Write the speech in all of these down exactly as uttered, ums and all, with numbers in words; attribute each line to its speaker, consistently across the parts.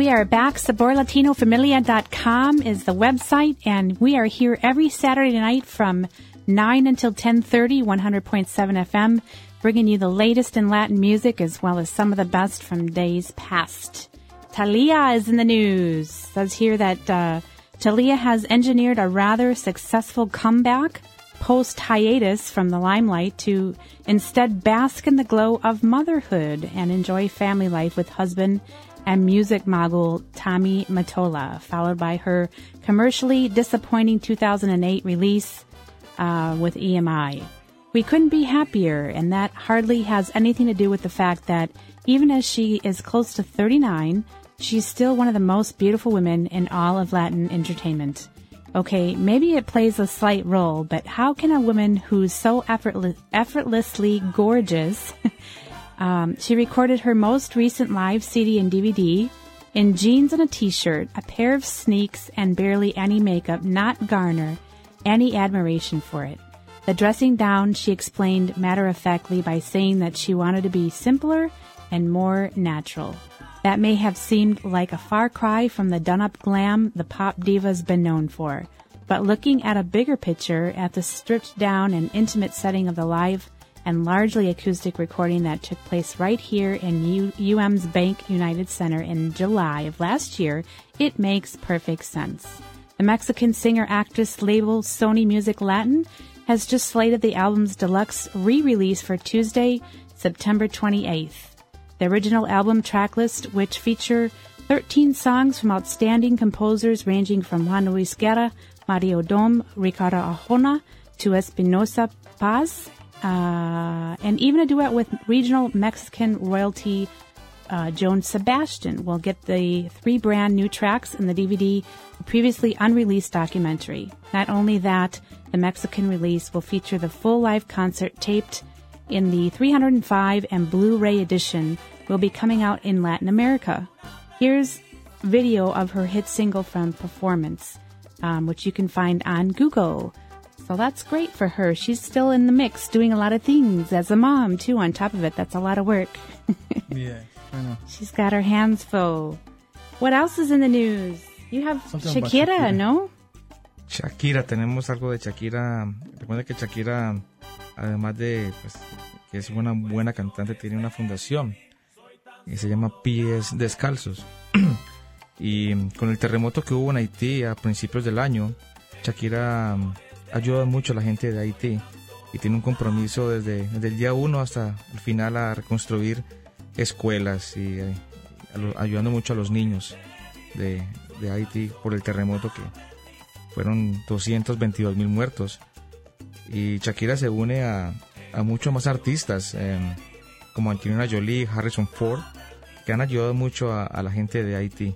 Speaker 1: are back. Sabor Latino Familia dot com is the website, and we are here every Saturday night from nine until ten thirty, one hundred point seven F M, bringing you the latest in Latin music as well as some of the best from days past. Thalia is in the news. It says here that uh, Thalia has engineered a rather successful comeback post-hiatus from the limelight to instead bask in the glow of motherhood and enjoy family life with husband and music mogul Tommy Mottola, followed by her commercially disappointing two thousand eight release uh, with E M I. We couldn't be happier, and that hardly has anything to do with the fact that even as she is close to thirty-nine, she's still one of the most beautiful women in all of Latin entertainment. Okay, maybe it plays a slight role, but how can a woman who's so effortless, effortlessly gorgeous... um, she recorded her most recent live C D and D V D in jeans and a t-shirt, a pair of sneaks, and barely any makeup, not garner any admiration for it. The dressing down, she explained matter-of-factly by saying that she wanted to be simpler and more natural. That may have seemed like a far cry from the done-up glam the pop diva's been known for. But looking at a bigger picture, at the stripped-down and intimate setting of the live and largely acoustic recording that took place right here in U- UM's Bank United Center in July of last year, it makes perfect sense. The Mexican singer-actress label Sony Music Latin has just slated the album's deluxe re-release for Tuesday, September twenty-eighth. The original album tracklist, which feature thirteen songs from outstanding composers ranging from Juan Luis Guerra, Mario Dom, Ricardo Arjona, to Espinosa Paz, uh, and even a duet with regional Mexican royalty uh, Joan Sebastian, will get the three brand new tracks in the D V D, the previously unreleased documentary. Not only that, the Mexican release will feature the full live concert taped in the three oh five and Blu-ray edition will be coming out in Latin America. Here's video of her hit single from performance, um, which you can find on Google. So that's great for her. She's still in the mix, doing a lot of things as a mom, too, on top of it. That's a lot of work.
Speaker 2: Yeah, I know.
Speaker 1: She's got her hands full. What else is in the news? You have Shakira, Shakira, ¿no?
Speaker 2: Shakira, tenemos algo de Shakira. Recuerda que Shakira, además de pues, que es una buena cantante, tiene una fundación que se llama Pies Descalzos. Y con el terremoto que hubo en Haití a principios del año, Shakira ayuda mucho a la gente de Haití y tiene un compromiso desde, desde el día uno hasta el final a reconstruir escuelas y eh, ayudando mucho a los niños de, de Haití por el terremoto, que fueron doscientos veintidós mil muertos. Y Shakira se une a, a muchos más artistas eh, como Angelina Jolie, Harrison Ford, que han ayudado mucho a, a la gente de Haití.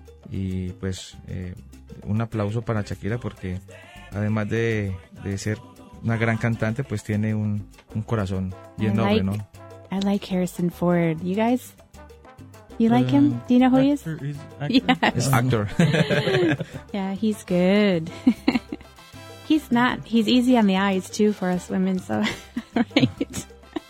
Speaker 2: Y pues eh, un aplauso para Shakira, porque además de, de ser una gran cantante, pues tiene un, un corazón bien noble, ¿no?
Speaker 1: I like Harrison Ford. You guys, you like uh, him? Do you know who he is?
Speaker 2: He's actor. Yeah. He's actor.
Speaker 1: Yeah, he's good. He's not, he's easy on the eyes too for us women, so, right.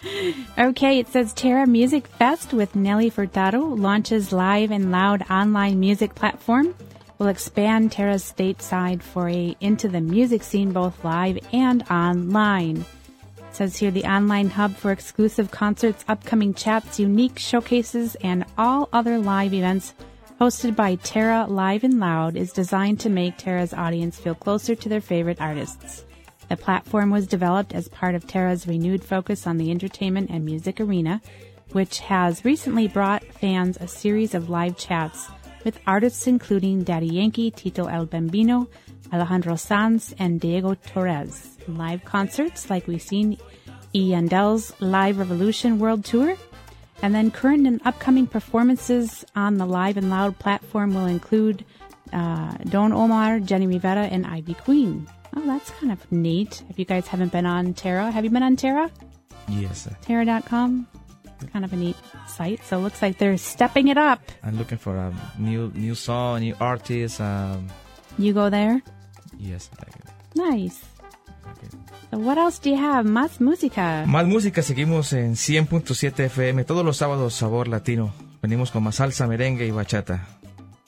Speaker 1: Okay, it says Terra Music Fest with Nelly Furtado launches live and loud online music platform. Will expand Terra's stateside foray into the music scene, both live and online. It says here the online hub for exclusive concerts, upcoming chats, unique showcases, and all other live events hosted by Terra Live and Loud is designed to make Terra's audience feel closer to their favorite artists. The platform was developed as part of Terra's renewed focus on the entertainment and music arena, which has recently brought fans a series of live chats with artists including Daddy Yankee, Tito El Bambino, Alejandro Sanz, and Diego Torres. Live concerts like we've seen Yandel's Live Revolution World Tour. And then current and upcoming performances on the Live and Loud platform will include uh, Don Omar, Jenny Rivera, and Ivy Queen. Oh, that's kind of neat. If you guys haven't been on Terra, have you been on Terra?
Speaker 2: Yes.
Speaker 1: Terra dot com. It's kind of a neat site. So it looks like they're stepping it up.
Speaker 2: I'm looking for a new new song, new artist. Um,
Speaker 1: you go there?
Speaker 2: Yes.
Speaker 1: Nice. Okay. So what else do you have? Más música.
Speaker 2: Más música. Seguimos en cien punto siete F M. Todos los sábados, Sabor Latino. Venimos con más salsa, merengue y bachata.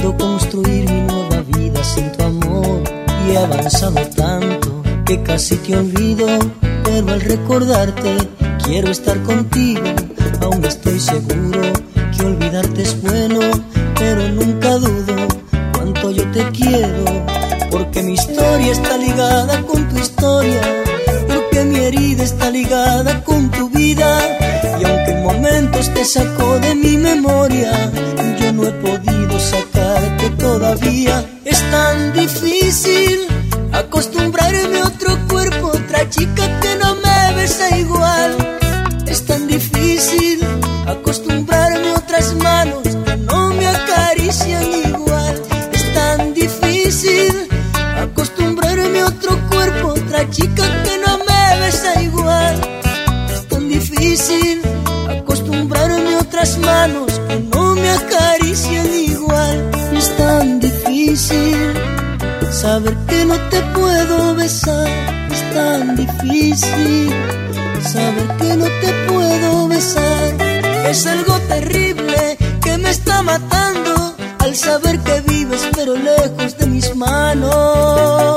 Speaker 3: quiero construir mi nueva vida sin tu amor. Y he avanzado tanto que casi te olvido, pero al recordarte quiero estar contigo. Aún estoy seguro que olvidarte es bueno, pero nunca dudo cuánto yo te quiero. Porque mi historia está ligada con tu historia, porque mi herida está ligada con tu vida. Y aunque en momentos te sacó de mi memoria, yo no he podido sacarte todavía. Es tan difícil acostumbrarme a otro cuerpo, otra chica que no me besa igual. Es tan difícil acostumbrarme a otras manos que no me acarician igual. Es tan difícil acostumbrarme a otro cuerpo, otra chica que no me besa igual. Es tan difícil acostumbrarme a otras manos que no me acarician igual. Es tan difícil saber que no te puedo besar. Es tan difícil saber que no te puedo besar. Es algo terrible que me está matando al saber que vives pero lejos de mis manos.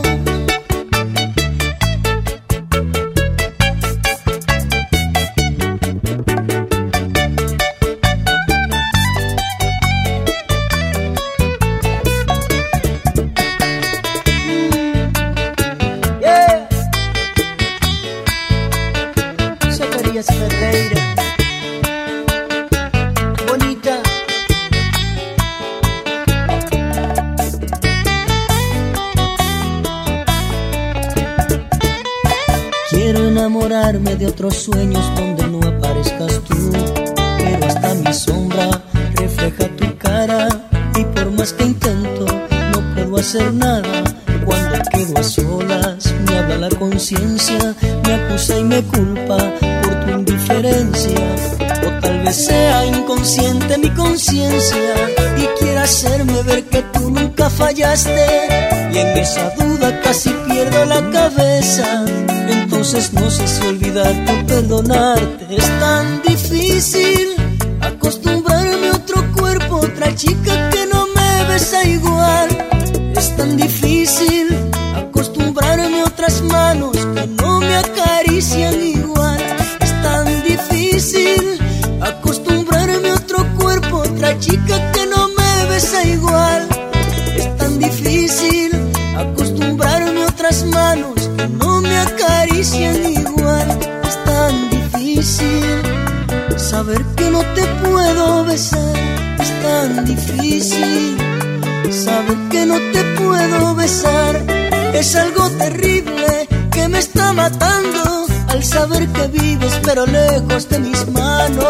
Speaker 3: Enamorarme de otros sueños donde no aparezcas tú, pero hasta mi sombra refleja tu cara. Y por más que intento no puedo hacer nada. Cuando quedo a solas me habla la conciencia, me acusa y me culpa por tu indiferencia. O tal vez sea inconsciente mi conciencia y quiera hacerme ver que tú nunca fallaste. Y en esa duda casi pierdo la cabeza. Entonces no sé si olvidarte o perdonarte. Es tan difícil acostumbrarme a otro cuerpo, otra chica que no me besa igual. Es tan difícil acostumbrarme a otras manos que no me acarician igual. Es tan difícil acostumbrarme a otro cuerpo, otra chica que no me besa igual. Es tan difícil acostumbrarme a otras manos que no me acarician igual. Es tan difícil saber que no te puedo besar. Es tan difícil saber que no te puedo besar. Es algo terrible que me está matando al saber que vives pero lejos de mis manos.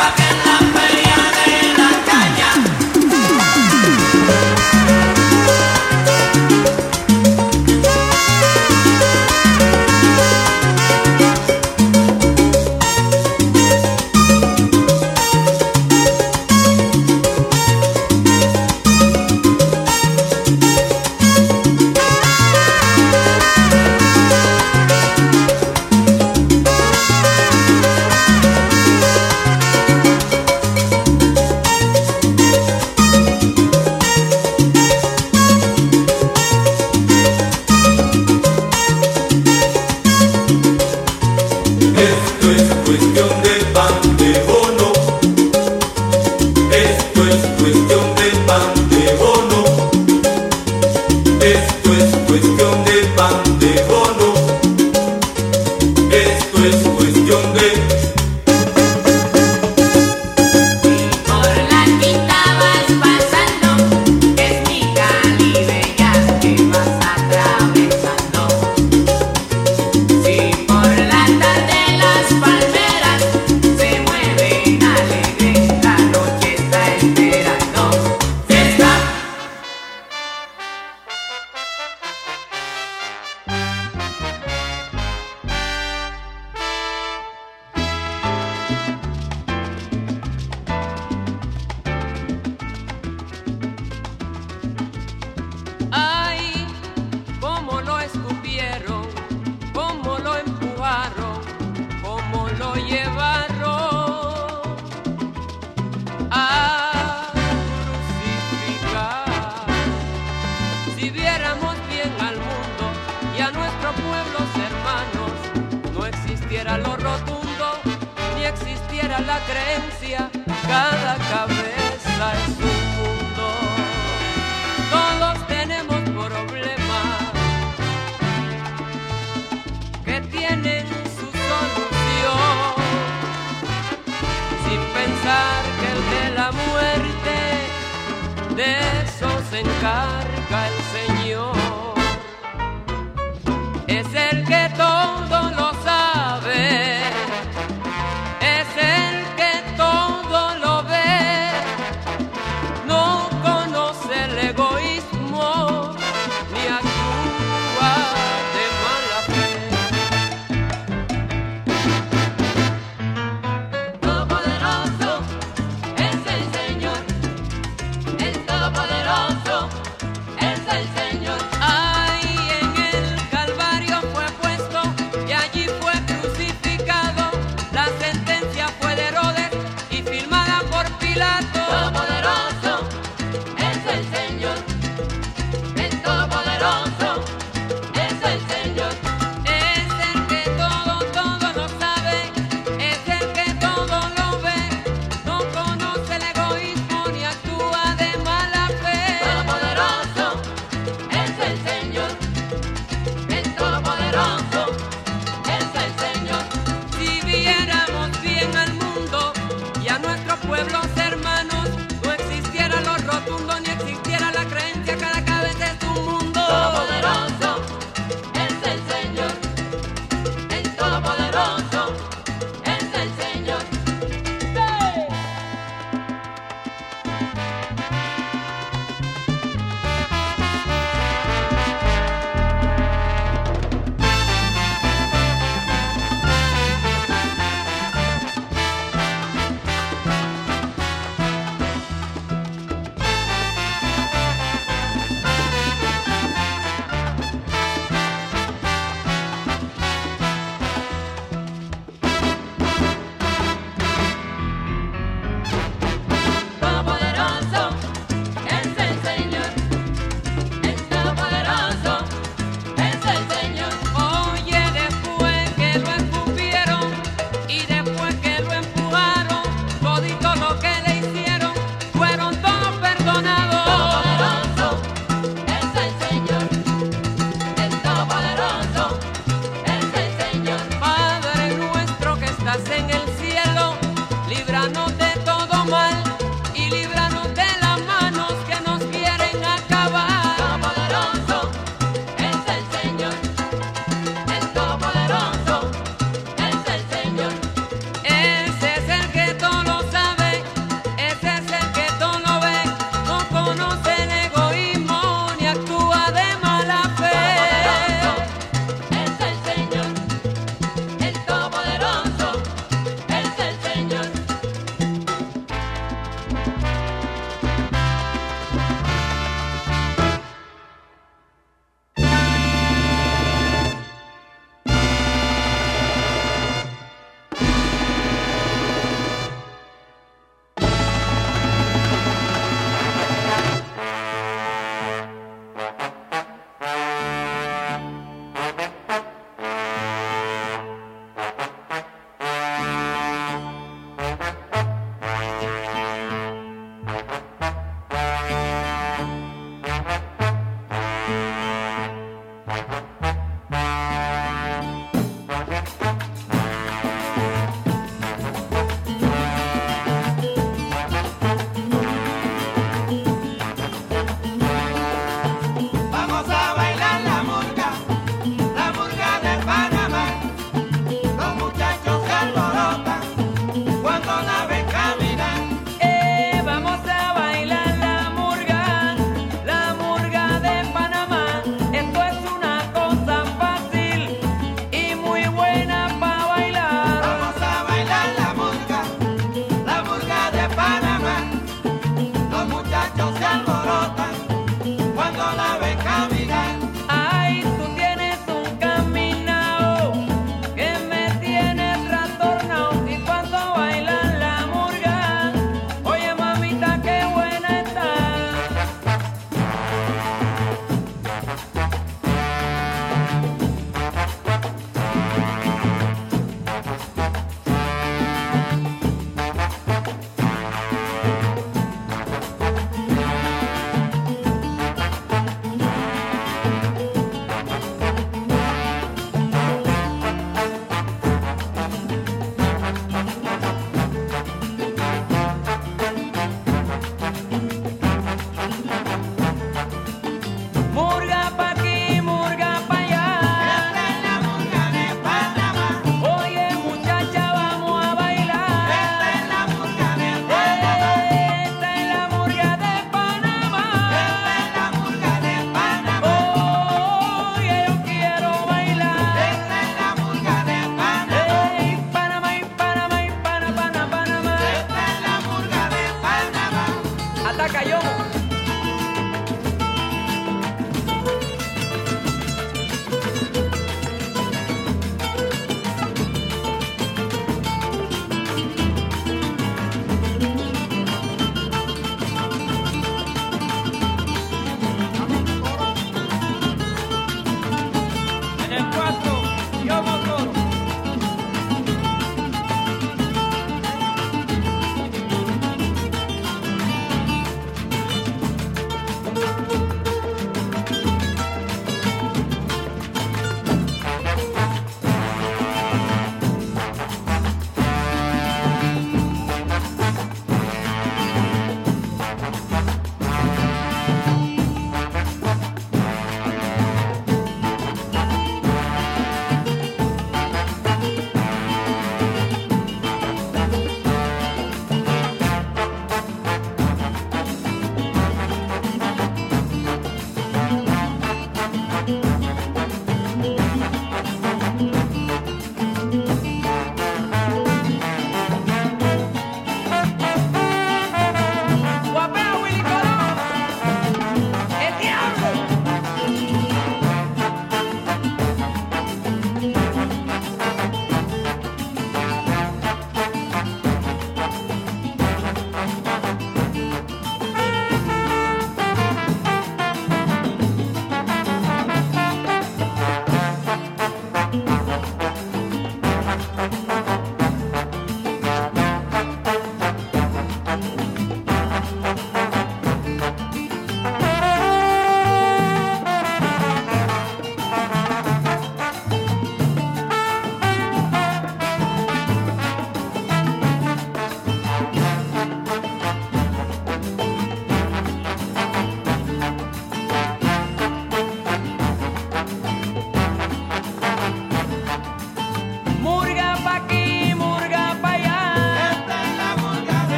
Speaker 4: Es el Señor.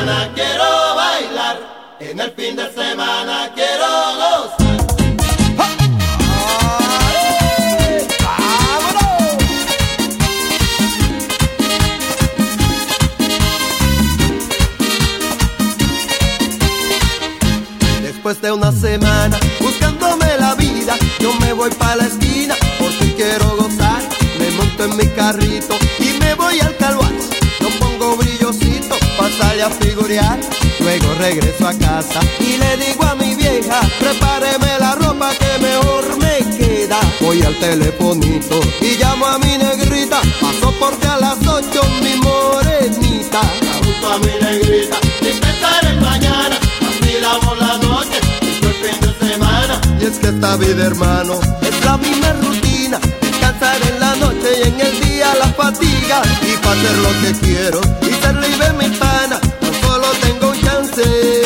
Speaker 4: semana quiero bailar, en el fin de semana quiero gozar. Después de una semana buscándome la vida, yo me voy pa' la esquina porque quiero gozar. Me monto en mi carrito y me voy al Calvario. No pongo brillosito pa' salir a figurear. Luego regreso a casa y le digo a mi vieja, prepáreme la ropa que mejor me queda. Voy al telefonito y llamo a mi negrita, paso porque a las ocho mi morenita. Junto a mi negrita y pensar en mañana, vacilamos la noche, esto es fin de semana. Y es que esta vida, hermano, es la misma rutina, descansar en la noche y en el día la fatiga. Y para hacer lo que quiero y ser libre mi pana, tan solo tengo un chance,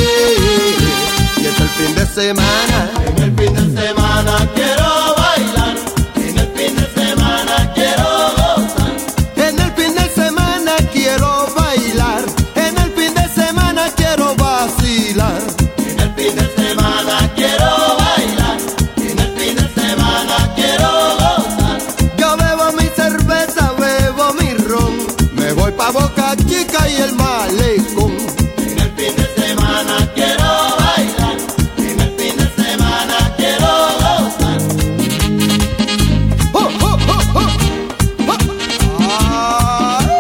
Speaker 4: y es el fin de semana. En el fin de semana quiero bailar, en el fin de semana quiero gozar. En el fin de semana quiero bailar, en el fin de semana quiero vacilar. En el fin de semana quiero bailar, en el fin de semana quiero gozar. Yo bebo mi cerveza, bebo mi ron, me voy pa' Boca Chica y el Malecón. En el fin de semana quiero bailar, en el fin de semana quiero gozar. ¡Oh, oh, oh, oh! ¡Oh! ¡Ay!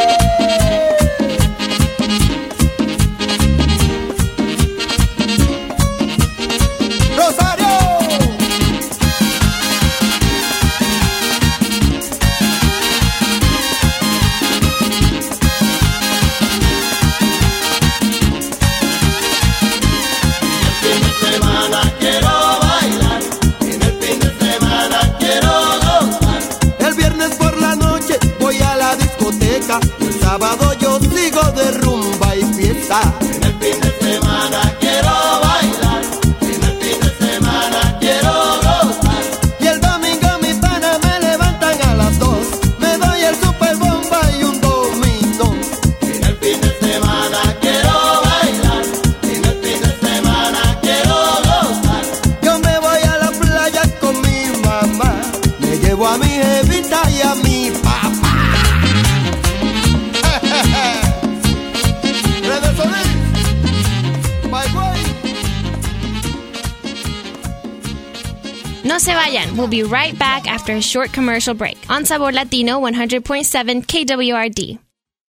Speaker 4: ¡Rosario! El sábado yo sigo de rumba y fiesta. En el fin de semana quiero bailar, en el fin de semana quiero gozar. Y el domingo mis panas me levantan a las dos, me doy el super bomba y un dominó. En el fin de semana quiero bailar, en el fin de semana quiero gozar. Yo me voy a la playa con mi mamá, me llevo a mi jevita y a mi papá.
Speaker 5: No se vayan. We'll be right back after a short commercial break on Sabor Latino one hundred point seven K W R D.